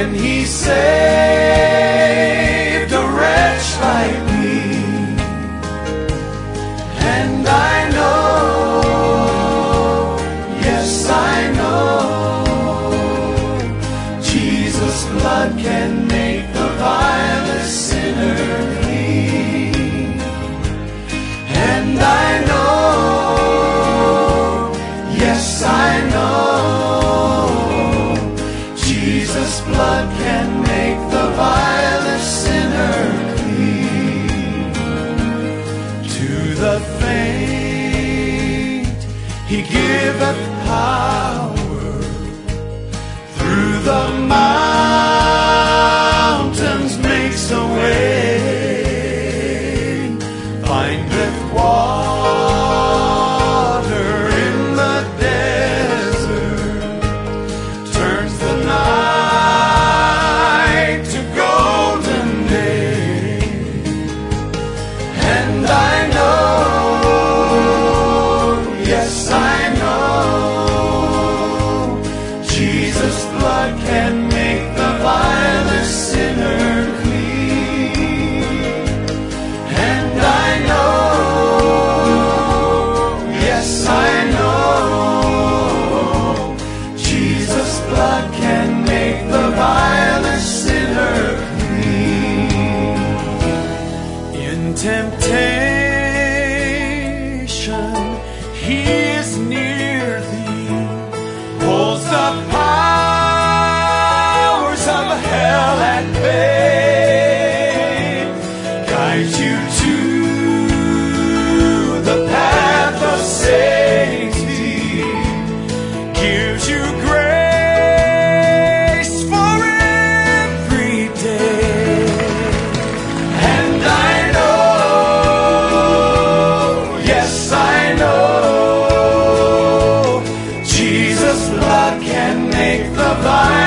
when He saved a wretch like me. And I know, yes I know, Jesus' blood can make the vilest sinner clean. And I know, yes I know, Jesus' blood can make the vilest sinner clean. To the faint He giveth power, through the mountains makes a way, findeth water in the desert, turns the night to golden day. And I know, yes I know, Jesus' blood can make the vilest sinner clean. And I know, yes I know, Jesus' blood can make the vilest sinner clean. In temptation He is near thee, holds the powers of hell at bay, guides you to the path of safety, gives you grace for every day. And I know, yes I know, Jesus' blood can make the vilest